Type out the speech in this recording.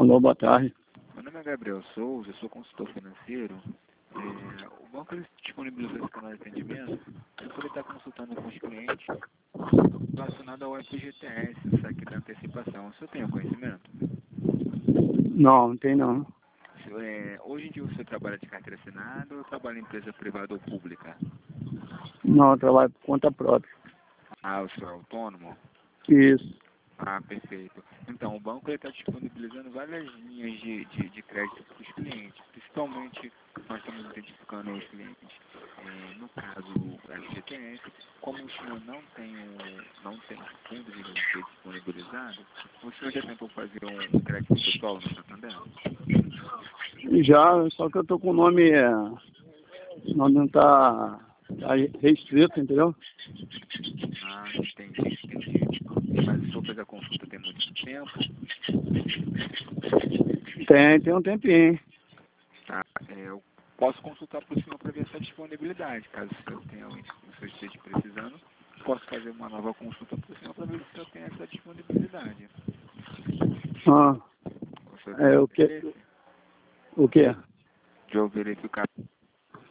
Alô, boa tarde. Meu nome é Gabriel Souza, sou consultor financeiro. O banco ele disponibilizou esse canal de atendimento para poder estar consultando com os clientes relacionado ao FGTS, o saque da antecipação. O senhor tem o conhecimento? Não tem não. Hoje em dia o senhor trabalha de carteira assinada ou trabalha em empresa privada ou pública? Não, eu trabalho por conta própria. Ah, o senhor é autônomo? Isso. Ah, perfeito. Então, o banco está disponibilizando várias linhas de crédito para os clientes. Principalmente, nós estamos identificando os clientes, no caso do FGTS, como o senhor não tem fundo de liquidez disponibilizado, o senhor já tentou fazer um crédito pessoal no Santander? Já, só que eu tô com o nome, nome não tá restrito, entendeu? Ah, entendi. Mas o senhor fez a consulta tem muito tempo? Tem um tempinho. Tá? Eu posso consultar para o senhor para ver essa disponibilidade. Caso o senhor esteja precisando, posso fazer uma nova consulta para o senhor para ver se o senhor tem essa disponibilidade. Ah, O senhor tem o que? interesse O que? de eu verificar